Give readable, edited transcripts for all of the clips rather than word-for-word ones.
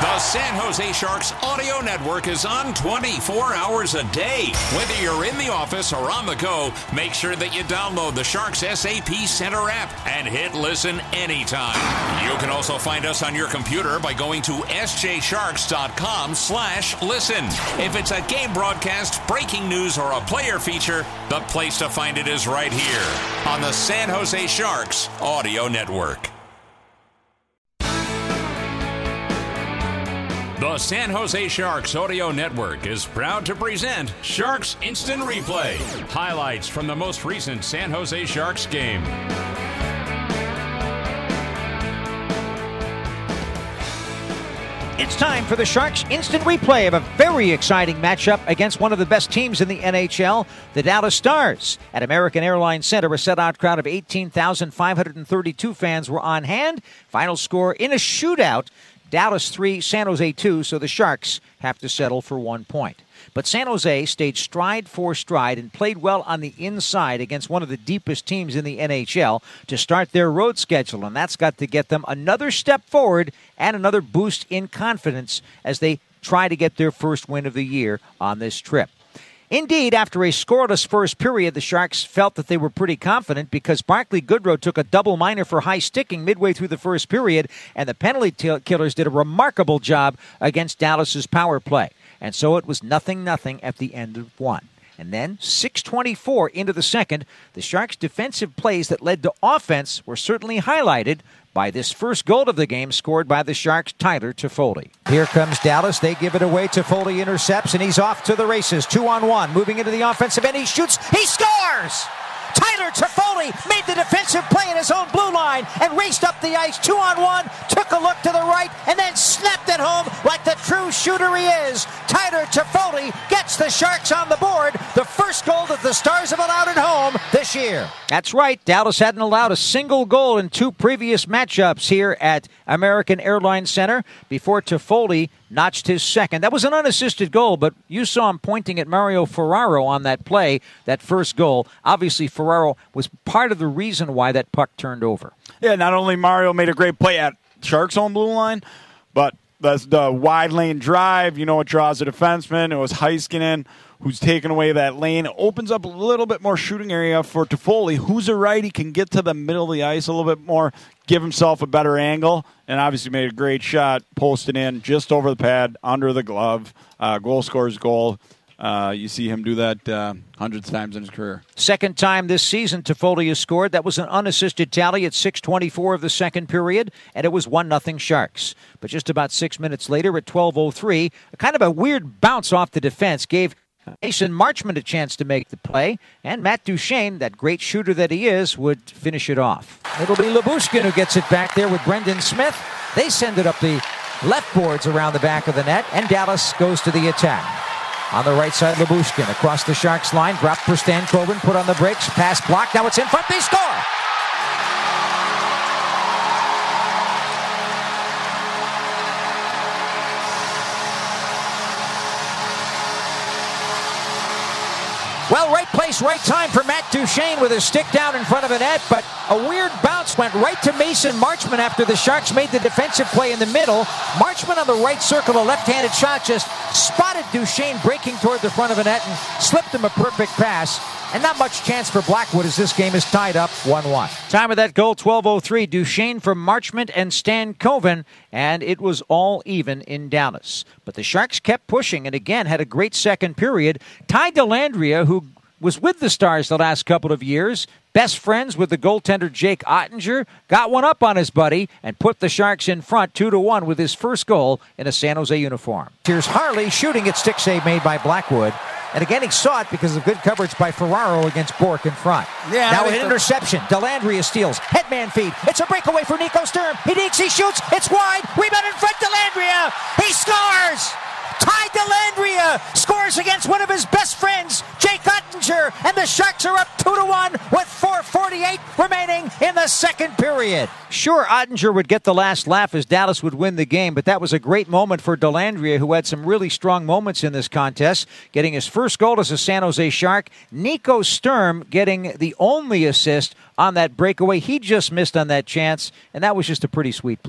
The San Jose Sharks audio network is on 24 hours a day. Whether you're in the office or on the go, make sure that you download the Sharks SAP Center app and hit listen anytime. You can also find us on your computer by going to sjsharks.com/listen. If it's a game broadcast, breaking news, or a player feature, the place to find it is right here on the San Jose Sharks audio network. The San Jose Sharks Audio Network is proud to present Sharks Instant Replay. Highlights from the most recent San Jose Sharks game. It's time for the Sharks Instant Replay of a very exciting matchup against one of the best teams in the NHL, the Dallas Stars. At American Airlines Center, a sellout crowd of 18,532 fans were on hand. Final score in a shootout, Dallas 3, San Jose 2, so the Sharks have to settle for 1 point. But San Jose stayed stride for stride and played well on the inside against one of the deepest teams in the NHL to start their road schedule, and that's got to get them another step forward and another boost in confidence as they try to get their first win of the year on this trip. Indeed, after a scoreless first period, the Sharks felt that they were pretty confident because Barclay Goodrow took a double minor for high sticking midway through the first period, and the penalty killers did a remarkable job against Dallas's power play. And so it was 0-0 at the end of one. And then, 6:24 into the second, the Sharks' defensive plays that led to offense were certainly highlighted by this first goal of the game scored by the Sharks' Tyler Toffoli. Here comes Dallas. They give it away. Toffoli intercepts, and he's off to the races. 2-on-1, moving into the offensive end. He shoots. He scores! Tyler Toffoli made the defensive play in his own blue line and raced up the ice. 2-on-1, took a look to the right, and then snapped it home like the true shooter he is. Tyler Toffoli gets the Sharks on the board. The first goal that the Stars have allowed at home this year. That's right. Dallas hadn't allowed a single goal in two previous matchups here at American Airlines Center before Toffoli notched his second. That was an unassisted goal, but you saw him pointing at Mario Ferraro on that play, that first goal. Obviously, Ferraro was part of the reason why that puck turned over. Yeah, not only Mario made a great play at Sharks' own blue line, but that's the wide lane drive. You know, it draws a defenseman. It was Heiskanen who's taken away that lane. It opens up a little bit more shooting area for Toffoli, who's a righty, can get to the middle of the ice a little bit more, give himself a better angle, and obviously made a great shot, posted in just over the pad, under the glove. Goal scores goal. You see him do that hundreds of times in his career. Second time this season Toffoli has scored. That was an unassisted tally at 6:24 of the second period, and it was 1-0 Sharks. But just about 6 minutes later at 12:03, a kind of a weird bounce off the defense gave Mason Marchment a chance to make the play, and Matt Duchene, that great shooter that he is, would finish it off. It'll be Lyubushkin who gets it back there with Brendan Smith. They send it up the left boards around the back of the net, and Dallas goes to the attack. On the right side, Lyubushkin across the Sharks line, dropped for Stankoven, put on the brakes, pass blocked, now it's in front, they score! Well, right place, right time for Matt Duchene with a stick down in front of a net, but a weird bounce went right to Mason Marchment after the Sharks made the defensive play in the middle. Marchment on the right circle, a left-handed shot, just spotted Duchene breaking toward the front of the net and slipped him a perfect pass. And not much chance for Blackwood as this game is tied up 1-1. Time of that goal, 12:03. Duchene from Marchment and Stankoven, and it was all even in Dallas. But the Sharks kept pushing and again had a great second period. Ty Dellandrea, who was with the Stars the last couple of years, best friends with the goaltender Jake Ottinger, got one up on his buddy and put the Sharks in front 2-1 with his first goal in a San Jose uniform. Here's Harley shooting at stick save made by Blackwood. And again, he saw it because of good coverage by Ferraro against Bork in front. Yeah, now an interception. Dellandrea steals. Headman feed. It's a breakaway for Nico Sturm. He digs, he shoots. It's wide. Rebound in front. Dellandrea. He scores! Ty Dellandrea scores against one of his best friends, Jake Ottinger, and the Sharks are up 2-1 with 4:48 remaining in the second period. Sure, Ottinger would get the last laugh as Dallas would win the game, but that was a great moment for Dellandrea, who had some really strong moments in this contest, getting his first goal as a San Jose Shark. Nico Sturm getting the only assist on that breakaway. He just missed on that chance, and that was just a pretty sweet play.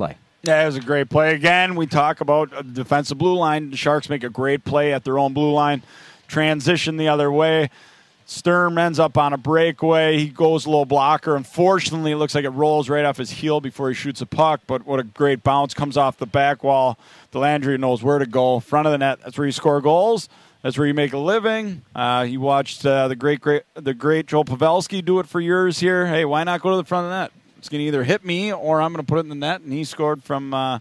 Yeah, it was a great play. Again, we talk about a defensive blue line. The Sharks make a great play at their own blue line. Transition the other way. Sturm ends up on a breakaway. He goes low blocker. Unfortunately, it looks like it rolls right off his heel before he shoots a puck, but what a great bounce. Comes off the back wall. Dellandrea knows where to go. Front of the net, that's where you score goals. That's where you make a living. You watched the great Joe Pavelski do it for years here. Hey, why not go to the front of the net? It's going to either hit me or I'm going to put it in the net, and he scored from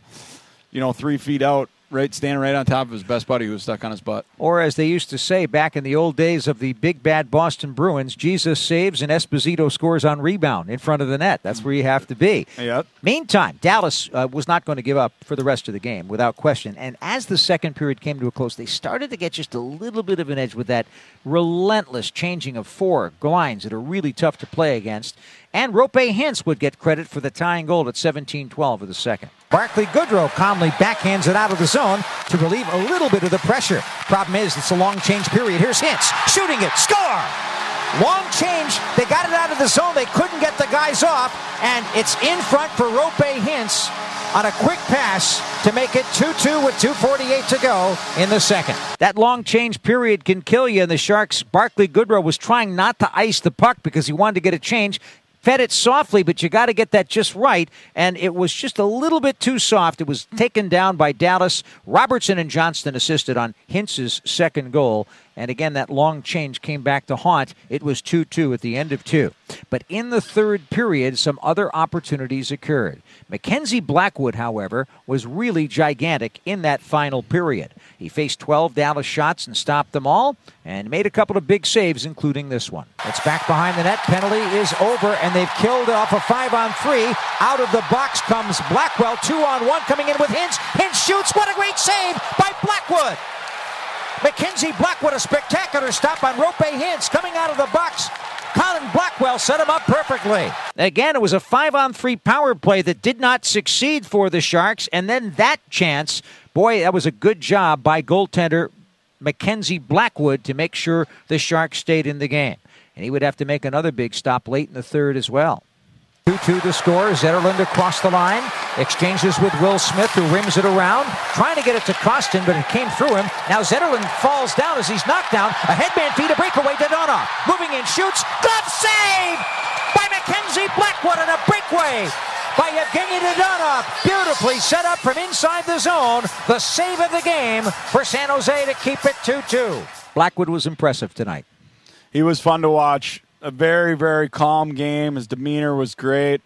3 feet out. Standing right on top of his best buddy who was stuck on his butt. Or as they used to say back in the old days of the big bad Boston Bruins, Jesus saves and Esposito scores on rebound in front of the net. That's where you have to be. Yep. Meantime, Dallas was not going to give up for the rest of the game, without question. And as the second period came to a close, they started to get just a little bit of an edge with that relentless changing of four lines that are really tough to play against. And Rope Hintz would get credit for the tying goal at 17-12 of the second. Barclay Goodrow calmly backhands it out of the zone to relieve a little bit of the pressure. Problem is, it's a long change period. Here's Hintz shooting it. Score! Long change. They got it out of the zone. They couldn't get the guys off. And it's in front for Rope Hintz on a quick pass to make it 2-2 with 2:48 to go in the second. That long change period can kill you. And the Sharks, Barclay Goodrow was trying not to ice the puck because he wanted to get a change. Fed it softly, but you got to get that just right, and it was just a little bit too soft. It was taken down by Dallas. Robertson and Johnston assisted on Hintz's second goal, and again, that long change came back to haunt. It was 2-2 at the end of 2. But in the third period, some other opportunities occurred. Mackenzie Blackwood, however, was really gigantic in that final period. He faced 12 Dallas shots and stopped them all, and made a couple of big saves, including this one. It's back behind the net. Penalty is over, and they've killed off a 5-on-3. Out of the box comes Blackwell. 2-on-1 coming in with Hintz. Hintz shoots. What a great save by Blackwood. Mackenzie Blackwood, a spectacular stop on Rope Hintz coming out of the box. Colin Blackwell set him up perfectly. Again, it was a 5-on-3 power play that did not succeed for the Sharks. And then that chance, boy, that was a good job by goaltender Mackenzie Blackwood to make sure the Sharks stayed in the game. And he would have to make another big stop late in the third as well. 2-2 to score. Zetterlund across the line. Exchanges with Will Smith, who rims it around. Trying to get it to Kostin, but it came through him. Now Zetterlund falls down as he's knocked down. A headman feed, a breakaway to Dadonov. Moving in, shoots. Glove save by Mackenzie Blackwood on a breakaway by Evgeny Dadonov. Beautifully set up from inside the zone. The save of the game for San Jose to keep it 2-2. Blackwood was impressive tonight. He was fun to watch. A very, very calm game. His demeanor was great.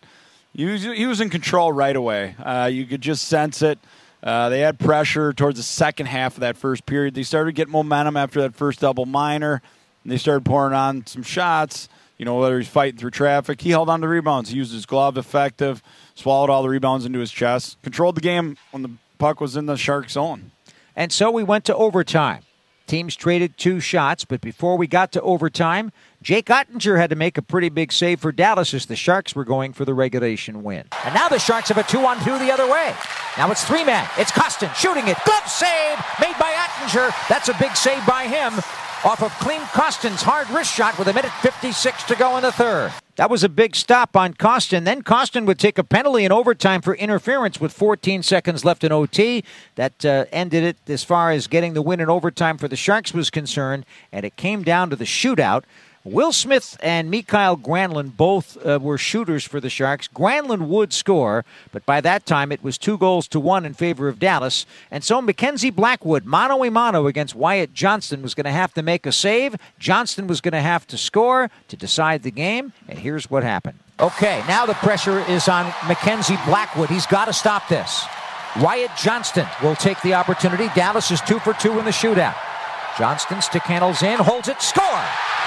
He was in control right away. You could just sense it. They had pressure towards the second half of that first period. They started getting momentum after that first double minor. And they started pouring on some shots, whether he's fighting through traffic. He held on to rebounds. He used his glove effective, swallowed all the rebounds into his chest, controlled the game when the puck was in the Shark zone. And so we went to overtime. Teams traded 2 shots, but before we got to overtime, Jake Ottinger had to make a pretty big save for Dallas as the Sharks were going for the regulation win. And now the Sharks have a 2-on-2 the other way. Now it's 3-man. It's Kostin shooting it. Glove save made by Ottinger. That's a big save by him off of Klim Kostin's hard wrist shot with 1:56 to go in the third. That was a big stop on Kostin. Then Kostin would take a penalty in overtime for interference with 14 seconds left in OT. That ended it as far as getting the win in overtime for the Sharks was concerned, and it came down to the shootout. Will Smith and Mikael Granlund both were shooters for the Sharks. Granlund would score, but by that time it was 2-1 in favor of Dallas. And so Mackenzie Blackwood, mano-a-mano against Wyatt Johnston, was going to have to make a save. Johnston was going to have to score to decide the game, and here's what happened. Okay, now the pressure is on Mackenzie Blackwood. He's got to stop this. Wyatt Johnston will take the opportunity. Dallas is 2 for 2 in the shootout. Johnston stick handles in, holds it, score!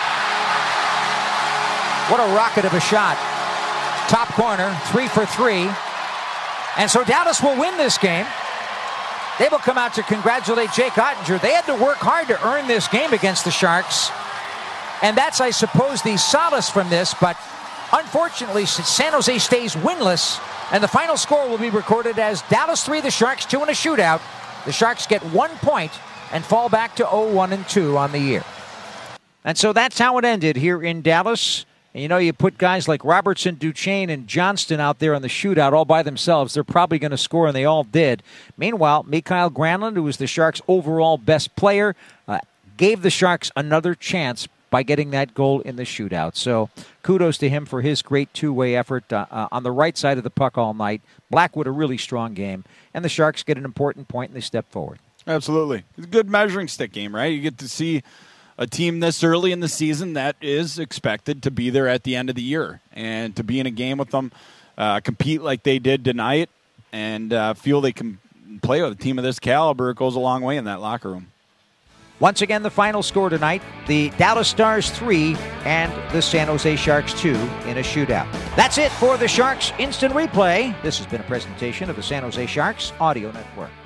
What a rocket of a shot. Top corner, 3 for 3. And so Dallas will win this game. They will come out to congratulate Jake Ottinger. They had to work hard to earn this game against the Sharks. And that's, I suppose, the solace from this. But unfortunately, San Jose stays winless. And the final score will be recorded as Dallas 3, the Sharks 2 in a shootout. The Sharks get 1 point and fall back to 0-1-2 on the year. And so that's how it ended here in Dallas. And you put guys like Robertson, Duchesne, and Johnston out there on the shootout all by themselves, they're probably going to score, and they all did. Meanwhile, Mikael Granlund, who was the Sharks' overall best player, gave the Sharks another chance by getting that goal in the shootout. So kudos to him for his great two-way effort on the right side of the puck all night. Blackwood, a really strong game, and the Sharks get an important point, and they step forward. Absolutely. It's a good measuring stick game, right? You get to see a team this early in the season that is expected to be there at the end of the year, and to be in a game with them, compete like they did tonight, and feel they can play with a team of this caliber. It goes a long way in that locker room. Once again, the final score tonight, the Dallas Stars 3 and the San Jose Sharks 2 in a shootout. That's it for the Sharks Instant Replay. This has been a presentation of the San Jose Sharks Audio Network.